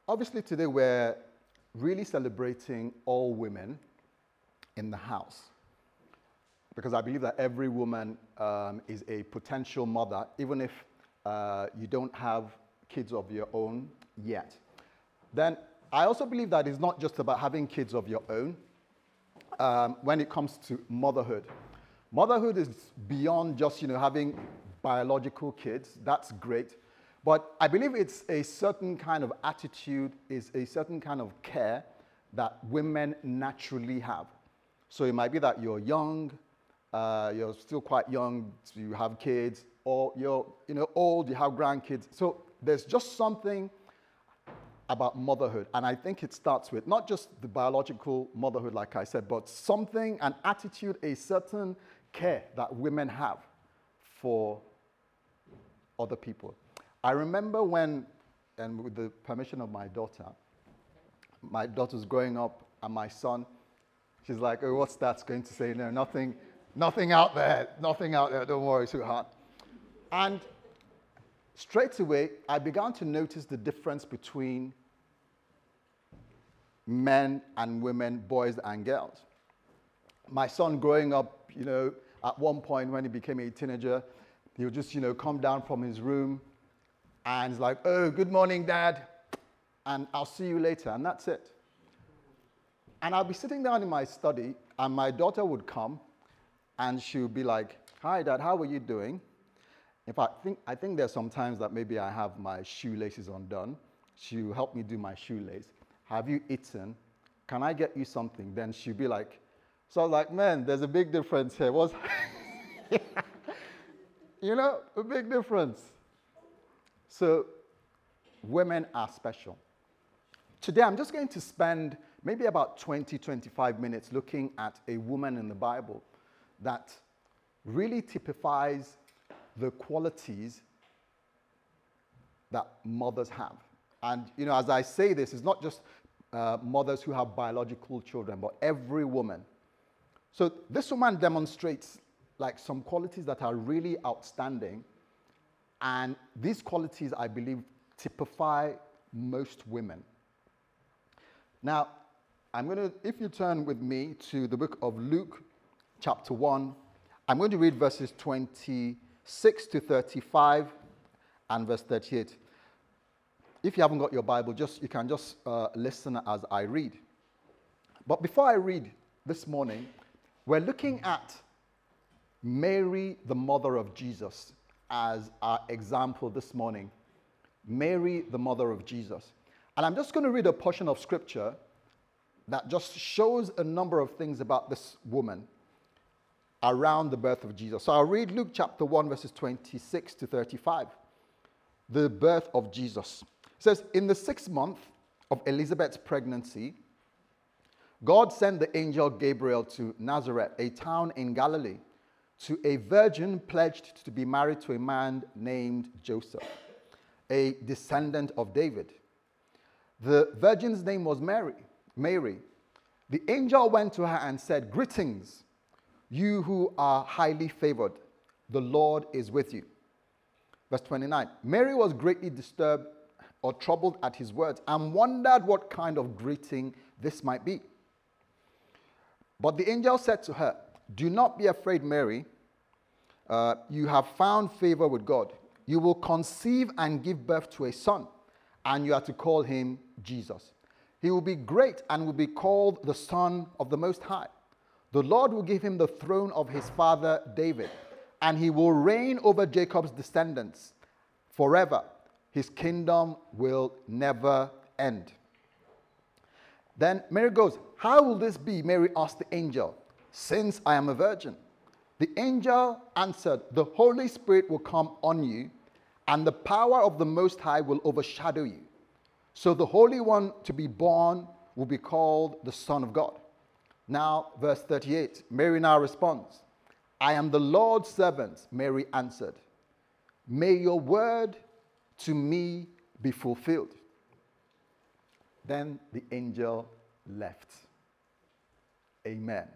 Obviously, today we're really celebrating all women in the house because I believe that every woman is a potential mother, even if you don't have kids of your own yet. Then I also believe that it's not just about having kids of your own when it comes to motherhood. Motherhood is beyond just having biological kids. That's great. But I believe it's a certain kind of attitude, is a certain kind of care that women naturally have. So it might be that you're young, you're still quite young, so you have kids, or you're old, you have grandkids. So there's just something about motherhood, and I think it starts with not just the biological motherhood, like I said, but something, an attitude, a certain care that women have for other people. I remember when, and with the permission of my daughter's growing up, and my son, she's like, oh, what's that going to say? No, nothing out there, don't worry, sweetheart. And straight away, I began to notice the difference between men and women, boys and girls. My son growing up, at one point when he became a teenager, he would just, come down from his room, and he's like, oh, good morning, Dad, and I'll see you later, and that's it. And I'll be sitting down in my study, and my daughter would come, and she would be like, hi, Dad, how are you doing? In fact, I think there's some times that maybe I have my shoelaces undone. She'll help me do my shoelace. Have you eaten? Can I get you something? Then she'll be like, so I was like, man, there's a big difference here. A big difference. So women are special. Today, I'm just going to spend maybe about 25 minutes looking at a woman in the Bible that really typifies the qualities that mothers have. And, as I say this, it's not just mothers who have biological children, but every woman. So this woman demonstrates some qualities that are really outstanding. And these qualities, I believe, typify most women. Now, if you turn with me to the book of Luke, chapter 1, I'm going to read verses 26 to 35 and verse 38. If you haven't got your Bible, you can just listen as I read. But before I read this morning, we're looking at Mary, the mother of Jesus, as our example this morning. Mary, the mother of Jesus. And I'm just going to read a portion of scripture that just shows a number of things about this woman around the birth of Jesus. So I'll read Luke chapter 1, verses 26 to 35. The birth of Jesus. It says, in the 6th month of Elizabeth's pregnancy, God sent the angel Gabriel to Nazareth, a town in Galilee, to a virgin pledged to be married to a man named Joseph, a descendant of David. The virgin's name was Mary. The angel went to her and said, greetings, you who are highly favored. The Lord is with you. Verse 29. Mary was greatly disturbed or troubled at his words and wondered what kind of greeting this might be. But the angel said to her, do not be afraid, Mary. You have found favor with God. You will conceive and give birth to a son, and you are to call him Jesus. He will be great and will be called the Son of the Most High. The Lord will give him the throne of his father David, and he will reign over Jacob's descendants forever. His kingdom will never end. Then Mary goes, how will this be? Mary asked the angel, since I am a virgin. The angel answered, the Holy Spirit will come on you, and the power of the Most High will overshadow you. So the Holy One to be born will be called the Son of God. Now, verse 38, Mary now responds, I am the Lord's servant, Mary answered. May your word to me be fulfilled. Then the angel left. Amen.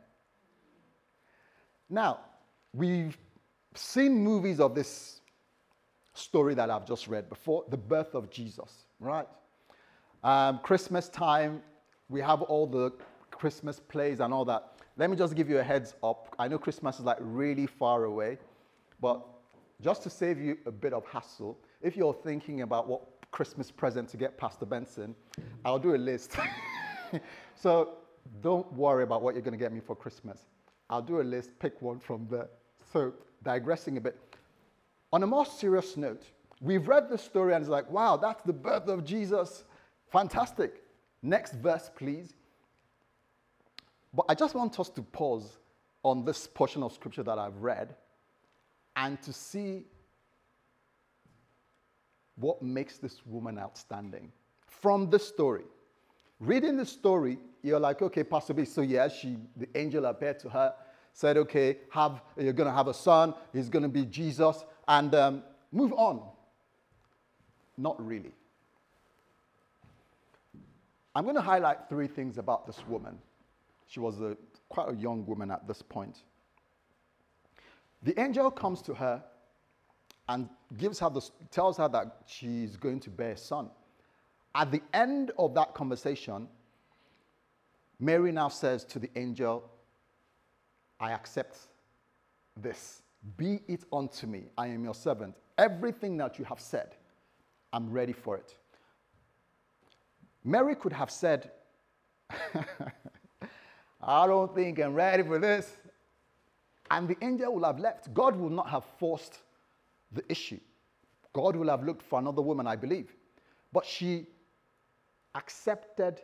Now, we've seen movies of this story that I've just read before, the birth of Jesus, right? Christmas time, we have all the Christmas plays and all that. Let me just give you a heads up. I know Christmas is like really far away, but just to save you a bit of hassle, if you're thinking about what Christmas present to get Pastor Benson, I'll do a list. So don't worry about what you're going to get me for Christmas. I'll do a list, pick one from there. So digressing a bit. On a more serious note, we've read the story and it's like, wow, that's the birth of Jesus. Fantastic. Next verse, please. But I just want us to pause on this portion of scripture that I've read and to see what makes this woman outstanding from this story. Reading the story, you're like, okay, Pastor B, so yeah, the angel appeared to her, said, okay, you're going to have a son, he's going to be Jesus, and move on. Not really. I'm going to highlight 3 things about this woman. She was quite a young woman at this point. The angel comes to her and tells her that she's going to bear a son. At the end of that conversation, Mary now says to the angel, I accept this. Be it unto me. I am your servant. Everything that you have said, I'm ready for it. Mary could have said, I don't think I'm ready for this. And the angel will have left. God will not have forced the issue. God will have looked for another woman, I believe. But she accepted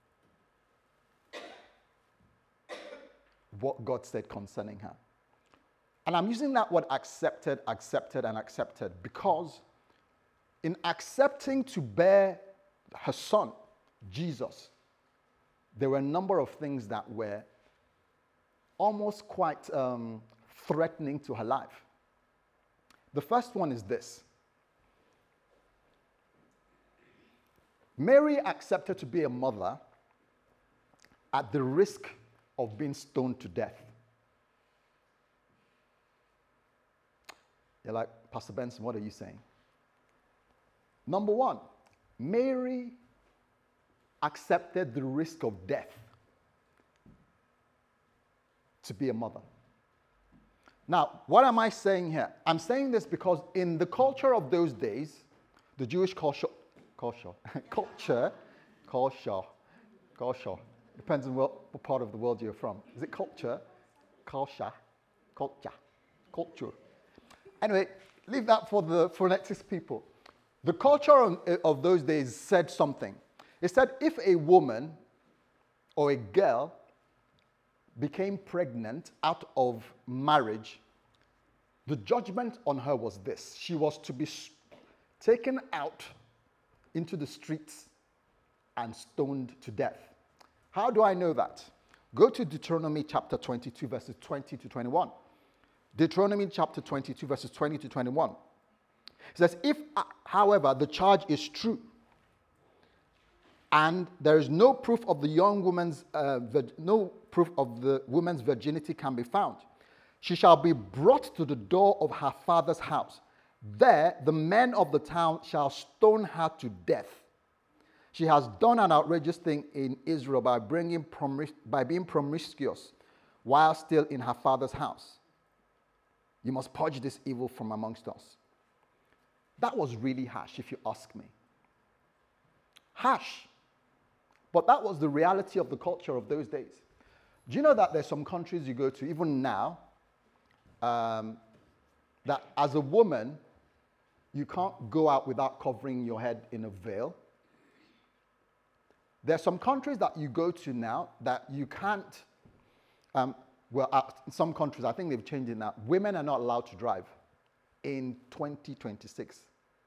what God said concerning her. And I'm using that word accepted because in accepting to bear her son, Jesus, there were a number of things that were almost quite threatening to her life. The first one is this. Mary accepted to be a mother at the risk of being stoned to death. You're like, Pastor Benson, what are you saying? Number one, Mary accepted the risk of death to be a mother. Now, what am I saying here? I'm saying this because in the culture of those days, the Jewish culture, depends on what part of the world you're from. Is it culture? Culture. Anyway, leave that for the phonetics people. The culture of those days said something. It said if a woman or a girl became pregnant out of marriage, the judgment on her was this. She was to be taken out into the streets and stoned to death. How do I know that? Go to Deuteronomy chapter 22, verses 20 to 21. Deuteronomy chapter 22, verses 20 to 21. It says, if, however, the charge is true, and there is no proof of the woman's virginity can be found, she shall be brought to the door of her father's house. There the men of the town shall stone her to death. She has done an outrageous thing in Israel by being promiscuous while still in her father's house. You must purge this evil from amongst us. That was really harsh, if you ask me. Harsh. But that was the reality of the culture of those days. Do you know that there's some countries you go to, even now, that as a woman, you can't go out without covering your head in a veil? There are some countries that you go to now that you can't, in some countries, I think they've changed it now, women are not allowed to drive in 2026.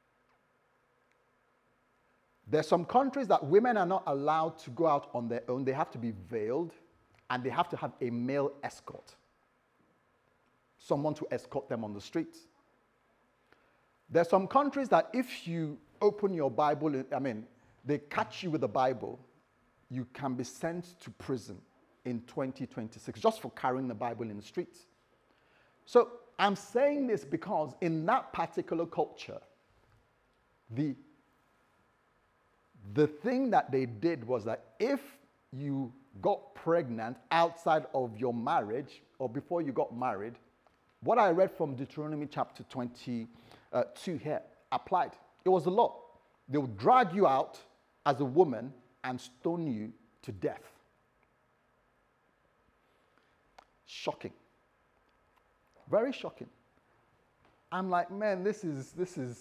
There are some countries that women are not allowed to go out on their own. They have to be veiled, and they have to have a male escort, someone to escort them on the streets. There are some countries that if you open your Bible, they catch you with the Bible, you can be sent to prison in 2026 just for carrying the Bible in the streets. So I'm saying this because in that particular culture, the The thing that they did was that if you got pregnant outside of your marriage or before you got married, what I read from Deuteronomy chapter 22 here applied. It was the law. They would drag you out as a woman and stone you to death. Shocking. Very shocking. I'm like, man, this is this is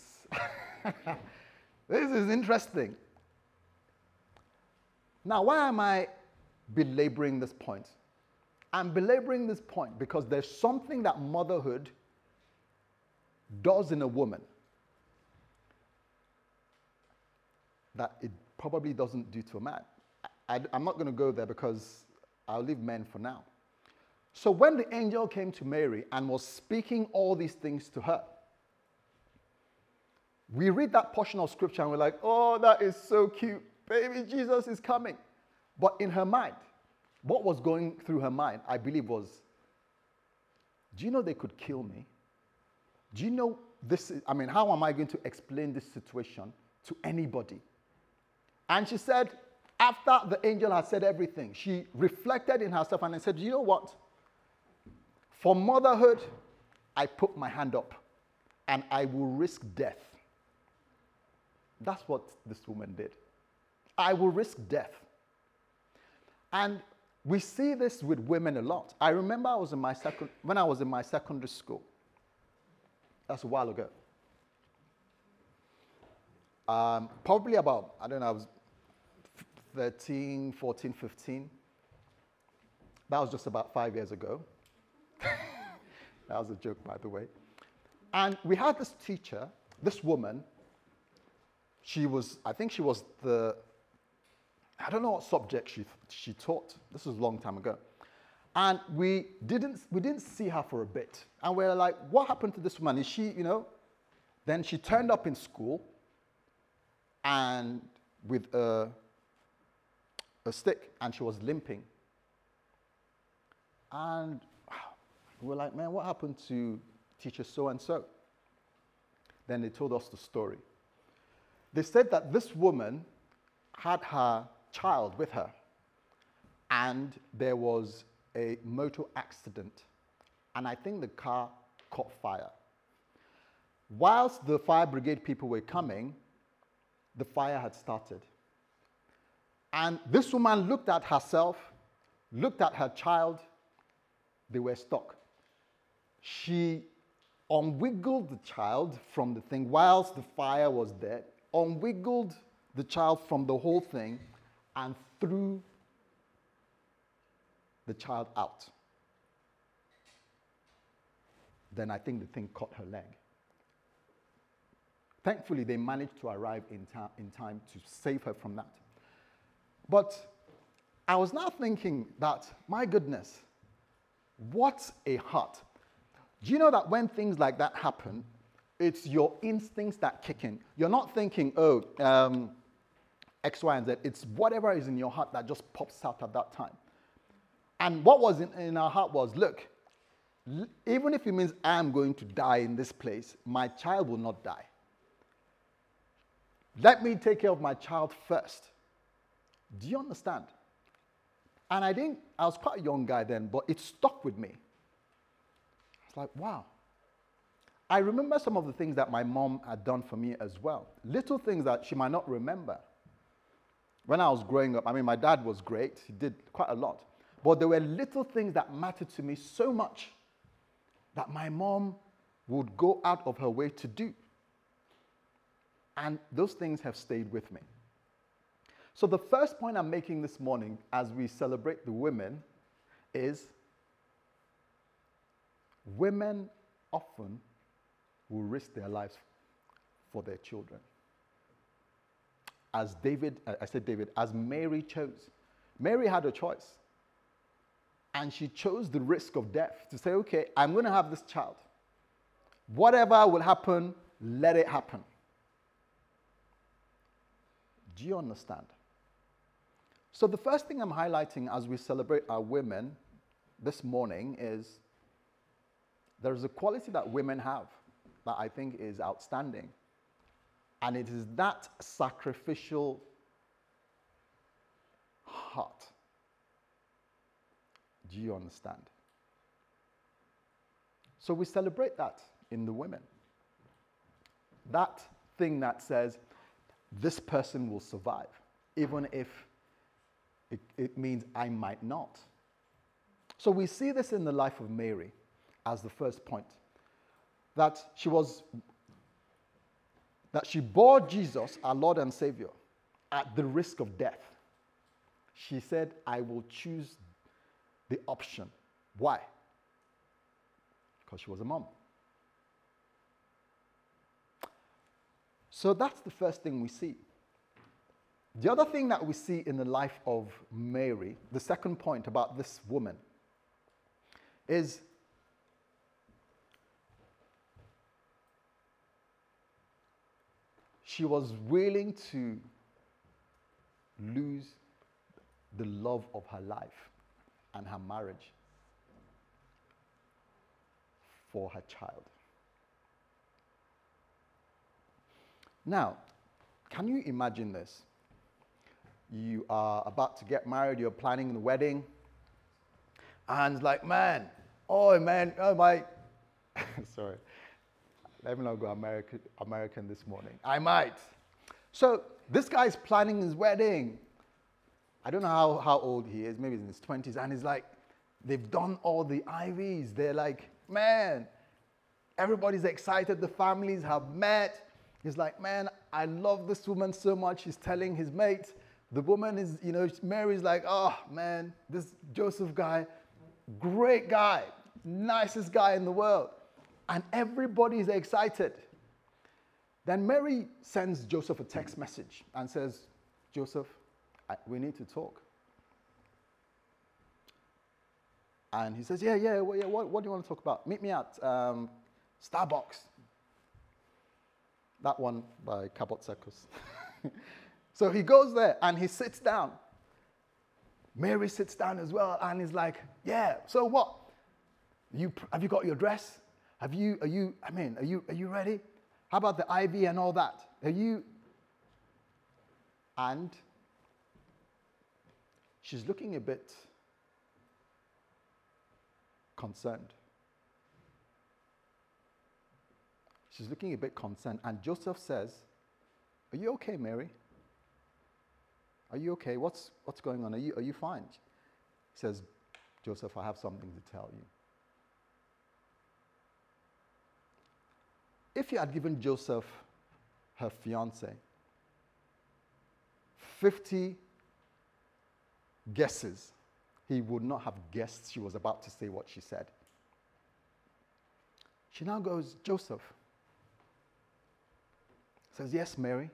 interesting. Now, why am I belaboring this point? I'm belaboring this point because there's something that motherhood does in a woman that it probably doesn't do to a man. I'm not going to go there because I'll leave men for now. So when the angel came to Mary and was speaking all these things to her, we read that portion of scripture and we're like, oh, that is so cute. Baby Jesus is coming. But in her mind, what was going through her mind, I believe, was, do you know they could kill me? Do you know this? How am I going to explain this situation to anybody? And she said, after the angel had said everything, she reflected in herself and said, you know what? For motherhood, I put my hand up and I will risk death. That's what this woman did. I will risk death. And we see this with women a lot. I remember when I was in my secondary school. That's a while ago. Probably about, I was 13, 14, 15. That was just about 5 years ago. That was a joke, by the way. And we had this teacher, this woman. I think she was I don't know what subject she taught. This was a long time ago. And we didn't see her for a bit. And we're like, what happened to this woman? Is she, Then she turned up in school and with a stick, and she was limping. And we're like, man, what happened to teacher so-and-so? Then they told us the story. They said that this woman had her child with her, and there was a motor accident, and I think the car caught fire. Whilst the fire brigade people were coming, the fire had started. And this woman looked at herself, looked at her child, they were stuck. She unwiggled the child from the thing whilst the fire was there, unwiggled the child from the whole thing, and threw the child out. Then I think the thing caught her leg. Thankfully, they managed to arrive in time to save her from that. But I was now thinking that, my goodness, what a heart. Do you know that when things like that happen, it's your instincts that kick in? You're not thinking, X, Y, and Z. It's whatever is in your heart that just pops out at that time. And what was in our heart was, look, even if it means I am going to die in this place, my child will not die. Let me take care of my child first. Do you understand? And I was quite a young guy then, but it stuck with me. It's like, wow. I remember some of the things that my mom had done for me as well. Little things that she might not remember. When I was growing up, my dad was great. He did quite a lot. But there were little things that mattered to me so much that my mom would go out of her way to do. And those things have stayed with me. So the first point I'm making this morning as we celebrate the women is women often will risk their lives for their children. As Mary chose. Mary had a choice. And she chose the risk of death to say, okay, I'm going to have this child. Whatever will happen, let it happen. Do you understand? So the first thing I'm highlighting as we celebrate our women this morning is there's a quality that women have that I think is outstanding. And it is that sacrificial heart. Do you understand? So we celebrate that in the women. That thing that says, this person will survive, even if it means I might not. So we see this in the life of Mary as the first point. That she bore Jesus, our Lord and Savior, at the risk of death. She said, I will choose the option. Why? Because she was a mom. So that's the first thing we see. The other thing that we see in the life of Mary, the second point about this woman, is she was willing to lose the love of her life and her marriage for her child. Now, can you imagine this? You are about to get married, you're planning the wedding, and it's like, man, oh my, sorry, let me not go American this morning. I might. So this guy's planning his wedding. I don't know how old he is, maybe he's in his 20s, and he's like, they've done all the IVs. They're like, man, everybody's excited, the families have met. He's like, man, I love this woman so much. He's telling his mates. The woman is, Mary's like, oh, man, this Joseph guy, great guy, nicest guy in the world. And everybody is excited. Then Mary sends Joseph a text message and says, Joseph, we need to talk. And he says, yeah, what do you want to talk about? Meet me at Starbucks. That one by Cabot Circus. So he goes there and he sits down. Mary sits down as well and he's like, yeah, so what? Have you got your dress? Are you ready? How about the IV and all that? And she's looking a bit concerned. She's looking a bit concerned. And Joseph says, are you okay, Mary? Are you okay? What's going on? Are you fine? He says, Joseph, I have something to tell you. If you had given Joseph her fiance 50 guesses, he would not have guessed she was about to say what she said. She now goes, Joseph. Says, yes, Mary.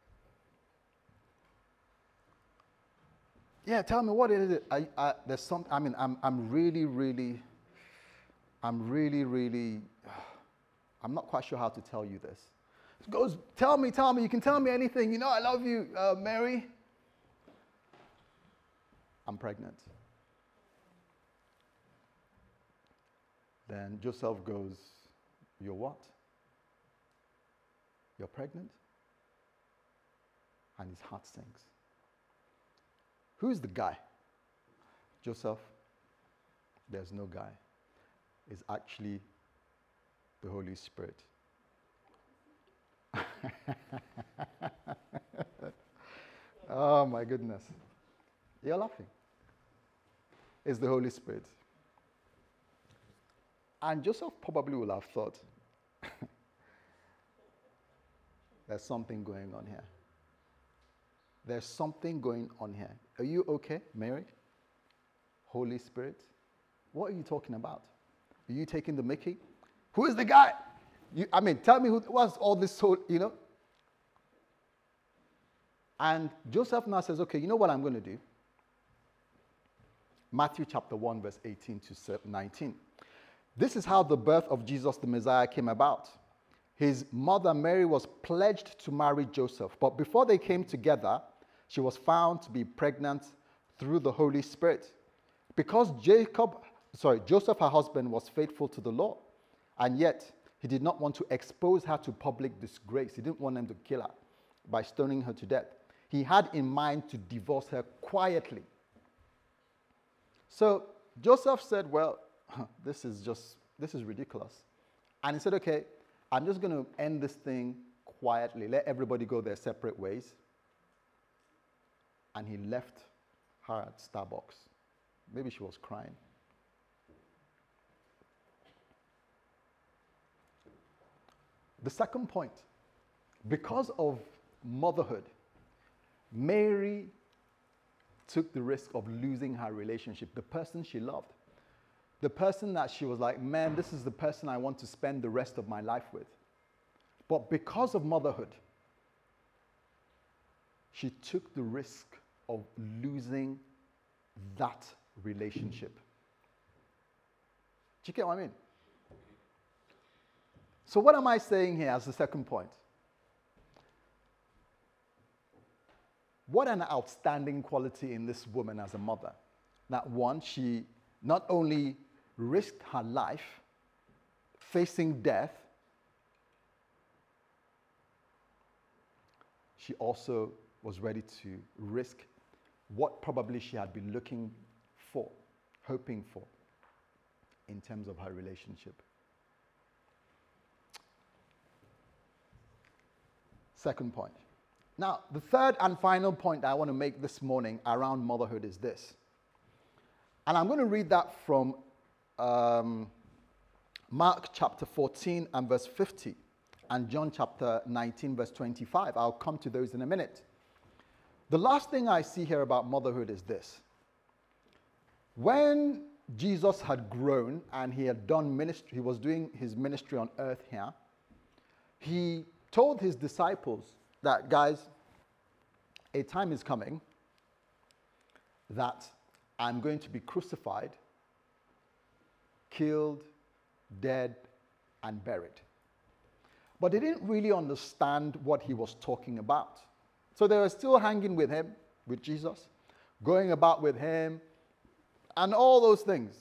Yeah, tell me what is it? There's some. I mean, I'm really. I'm not quite sure how to tell you this. He goes, tell me. You can tell me anything. I love you, Mary. I'm pregnant. Then Joseph goes, you're what? You're pregnant? And his heart sinks. Who's the guy? Joseph, there's no guy. It's actually the Holy Spirit. Oh my goodness. You're laughing. It's the Holy Spirit. And Joseph probably would have thought, there's something going on here. There's something going on here. Are you okay, Mary? Holy Spirit? What are you talking about? Are you taking the mickey? Who is the guy? Tell me what's all this whole, And Joseph now says, okay, you know what I'm going to do? Matthew chapter 1, verse 18 to 19. This is how the birth of Jesus the Messiah came about. His mother Mary was pledged to marry Joseph, but before they came together, she was found to be pregnant through the Holy Spirit. Because Joseph, her husband, was faithful to the law, and yet he did not want to expose her to public disgrace. He didn't want them to kill her by stoning her to death. He had in mind to divorce her quietly. So Joseph said, well, this is ridiculous. And he said, okay, I'm just going to end this thing quietly, let everybody go their separate ways. And he left her at Starbucks. Maybe she was crying. The second point, because of motherhood, Mary took the risk of losing her relationship, the person she loved, the person that she was like, man, this is the person I want to spend the rest of my life with. But because of motherhood, she took the risk of losing that relationship. Do you get what I mean? So what am I saying here as the second point? What an outstanding quality in this woman as a mother. That one, she not only risked her life facing death, she also was ready to risk what probably she had been looking for, hoping for, in terms of her relationship. Second point. Now, the third and final point I want to make this morning around motherhood is this. And I'm going to read that from Mark chapter 14 and verse 50 and John chapter 19 verse 25. I'll come to those in a minute. The last thing I see here about motherhood is this. When Jesus had grown and he had done ministry, he was doing his ministry on earth here, he told his disciples that, guys, a time is coming that I'm going to be crucified, killed, dead, and buried. But they didn't really understand what he was talking about. So they were still hanging with him, with Jesus, going about with him, and all those things.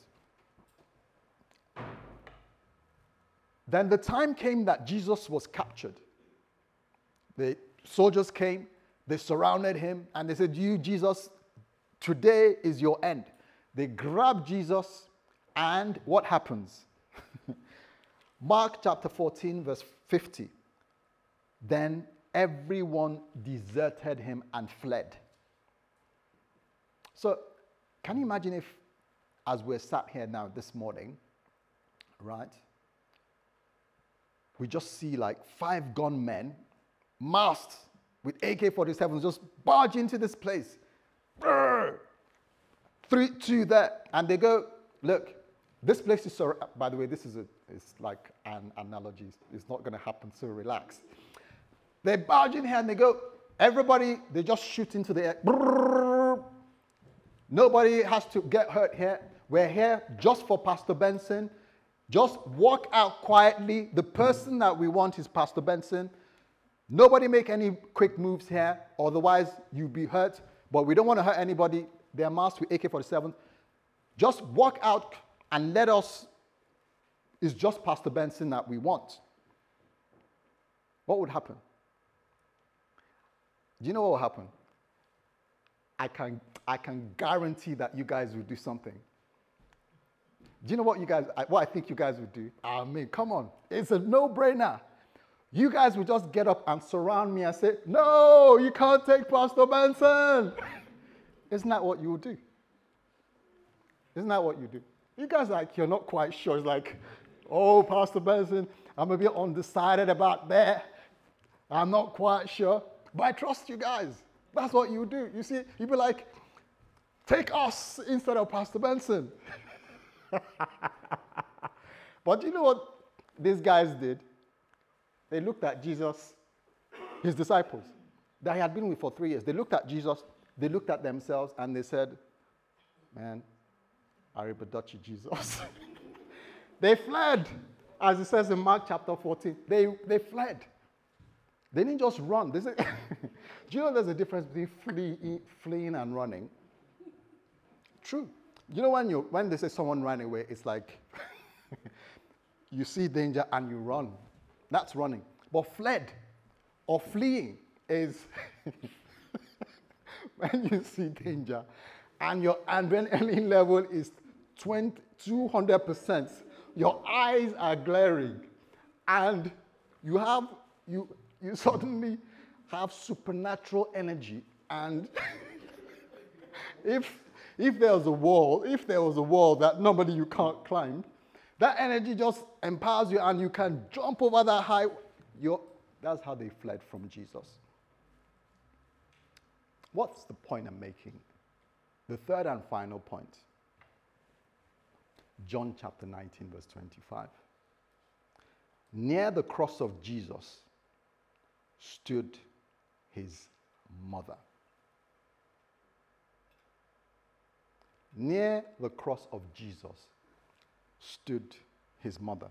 Then the time came that Jesus was captured. The soldiers came, they surrounded him, and they said, you, Jesus, today is your end. They grabbed Jesus, and what happens? Mark chapter 14, verse 50. Then everyone deserted him and fled. So, can you imagine if, as we're sat here now this morning, right, we just see like 5 gunmen masked with AK-47s just barge into this place. 3, 2 there. And they go, look, this place is so, by the way, this is it's like an analogy. It's not going to happen, so relax. They barge in here and they go, everybody, they just shoot into the air. Nobody has to get hurt here. We're here just for Pastor Benson. Just walk out quietly. The person that we want is Pastor Benson. Nobody make any quick moves here, otherwise you'll be hurt. But we don't want to hurt anybody. They're masked with AK-47. Just walk out and let us. It's just Pastor Benson that we want. What would happen? Do you know what will happen? I can guarantee that you guys will do something. Do you know what I think you guys would do? I mean, come on. It's a no-brainer. You guys would just get up and surround me and say, no, you can't take Pastor Benson. Isn't that what you would do? Isn't that what you do? You guys you're not quite sure. It's like, oh, Pastor Benson, I'm a bit undecided about that. I'm not quite sure, but I trust you guys. That's what you do. You see, you'd be like, take us instead of Pastor Benson. But do you know what these guys did? They looked at Jesus, his disciples, that he had been with for 3 years. They looked at Jesus, they looked at themselves, and they said, man, arrivederci, Jesus. They fled, as it says in Mark chapter 14. They fled. They didn't just run. Do you know there's a difference between fleeing and running? True. You know when they say someone ran away, it's like you see danger and you run. That's running. But fled or fleeing is when you see danger and your adrenaline level is 200%. Your eyes are glaring, and you suddenly have supernatural energy. And if there was a wall that normally you can't climb, that energy just empowers you, and you can jump over that high. That's how they fled from Jesus. What's the point I'm making? The third and final point. John chapter 19, verse 25. Near the cross of Jesus stood his mother. Near the cross of Jesus stood his mother.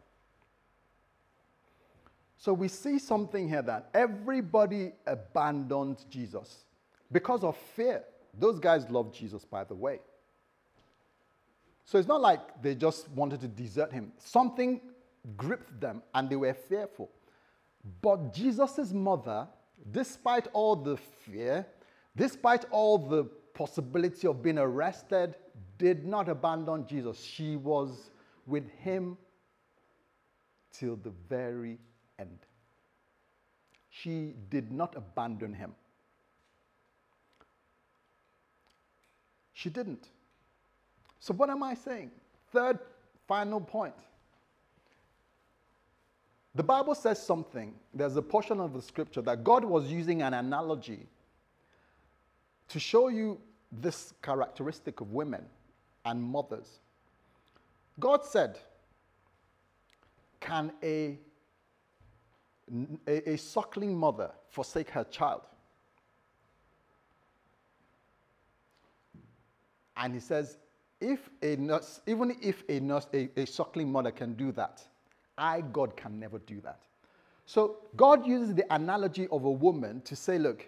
So we see something here that everybody abandoned Jesus because of fear. Those guys loved Jesus, by the way. So it's not like they just wanted to desert him. Something gripped them and they were fearful. But Jesus' mother, despite all the fear, despite all the possibility of being arrested, did not abandon Jesus. She was with him till the very end. She did not abandon him. She didn't. So what am I saying? Third, final point. The Bible says something. There's a portion of the scripture that God was using an analogy to show you this characteristic of women and mothers. God said, can a suckling mother forsake her child? And he says, even if a suckling mother can do that, I, God, can never do that. So God uses the analogy of a woman to say, look,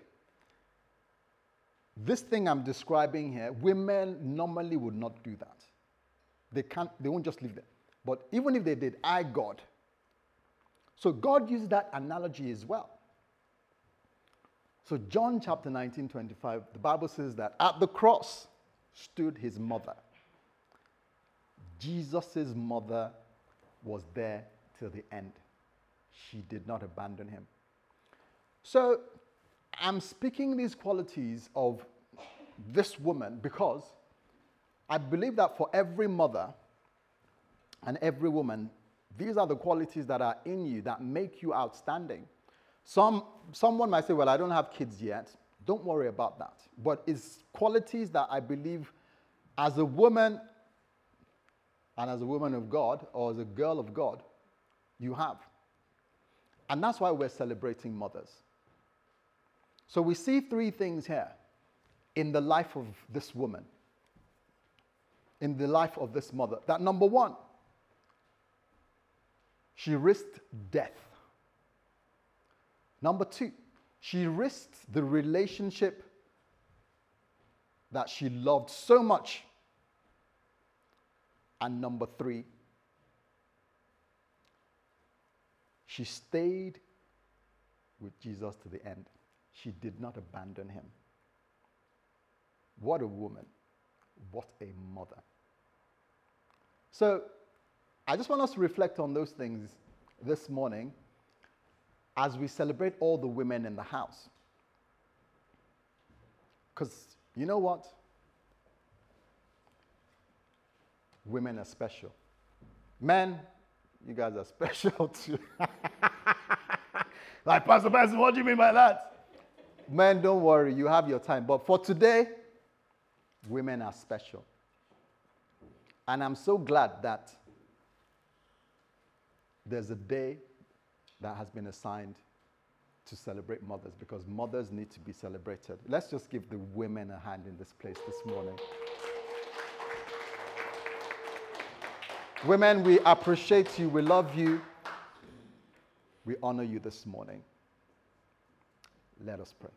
this thing I'm describing here, women normally would not do that. They won't just leave it. But even if they did, I, God. So God used that analogy as well. So John chapter 19, 25, the Bible says that at the cross stood his mother. Jesus' mother was there till the end. She did not abandon him. So I'm speaking these qualities of this woman because I believe that for every mother and every woman, these are the qualities that are in you that make you outstanding. Someone might say, well, I don't have kids yet. Don't worry about that. But it's qualities that I believe as a woman and as a woman of God or as a girl of God, you have. And that's why we're celebrating mothers. So we see three things here in the life of this woman, in the life of this mother. That number one, she risked death. Number two, she risked the relationship that she loved so much. And number three, she stayed with Jesus to the end. She did not abandon him. What a woman. What a mother. So, I just want us to reflect on those things this morning as we celebrate all the women in the house. Because you know what? Women are special. Men, you guys are special too. Like, Pastor, what do you mean by that? Men, don't worry, you have your time. But for today, women are special. And I'm so glad that there's a day that has been assigned to celebrate mothers, because mothers need to be celebrated. Let's just give the women a hand in this place this morning. Women, we appreciate you. We love you. We honor you this morning. Let us pray.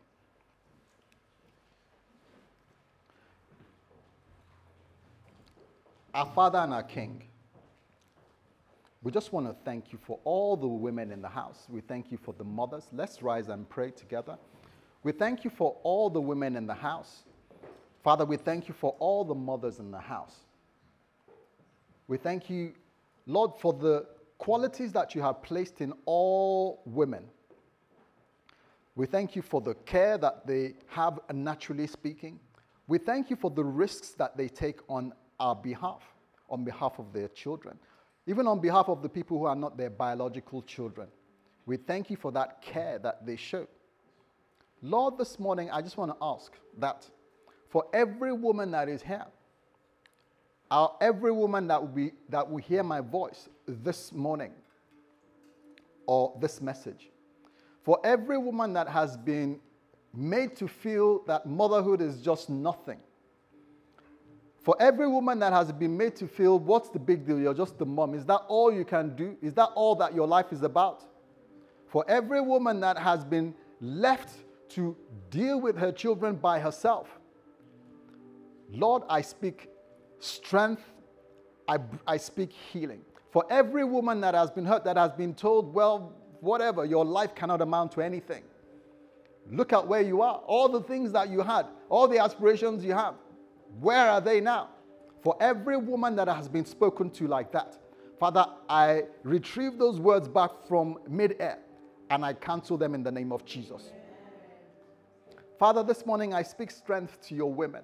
Our Father and our King, we just want to thank you for all the women in the house. We thank you for the mothers. Let's rise and pray together. We thank you for all the women in the house, Father, we thank you for all the mothers in the house. We thank you, Lord, for the qualities that you have placed in all women. We thank you for the care that they have, naturally speaking. We thank you for the risks that they take on our behalf, on behalf of their children, even on behalf of the people who are not their biological children. We thank you for that care that they show. Lord, this morning, I just want to ask that for every woman that is here, every woman that will hear my voice this morning or this message, for every woman that has been made to feel that motherhood is just nothing, for every woman that has been made to feel, what's the big deal? You're just the mom. Is that all you can do? Is that all that your life is about? For every woman that has been left to deal with her children by herself, Lord, I speak strength. I speak healing. For every woman that has been hurt, that has been told, well, whatever, your life cannot amount to anything. Look at where you are. All the things that you had, all the aspirations you have, where are they now? For every woman that has been spoken to like that, Father, I retrieve those words back from mid-air and I cancel them in the name of Jesus. Father, this morning I speak strength to your women.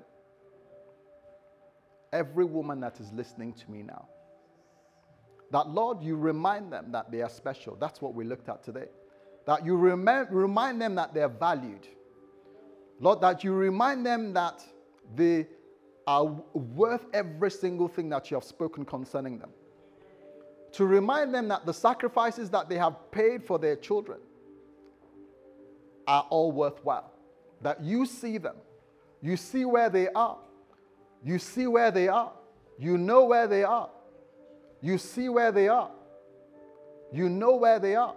Every woman that is listening to me now. That, Lord, you remind them that they are special. That's what we looked at today. That you remind them that they are valued. Lord, that you remind them that they are worth every single thing that you have spoken concerning them. To remind them that the sacrifices that they have paid for their children are all worthwhile. That you see them. You see where they are. You see where they are. You know where they are. You see where they are. You know where they are.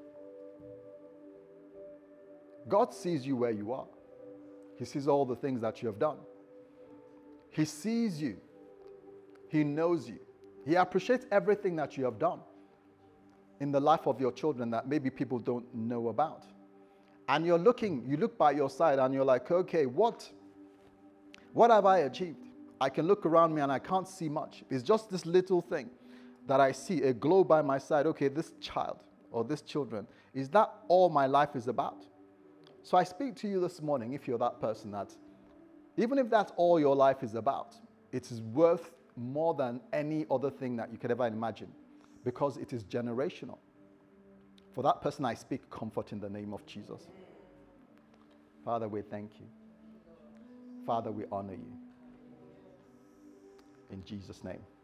God sees you where you are. He sees all the things that you have done. He sees you. He knows you. He appreciates everything that you have done in the life of your children that maybe people don't know about. And you look by your side and you're like, okay, what have I achieved? I can look around me and I can't see much. It's just this little thing that I see, a glow by my side. Okay, this child or this children, is that all my life is about? So I speak to you this morning, if you're that person, that even if that's all your life is about, it is worth more than any other thing that you could ever imagine, because it is generational. For that person, I speak comfort in the name of Jesus. Father, we thank you. Father, we honor you. In Jesus' name.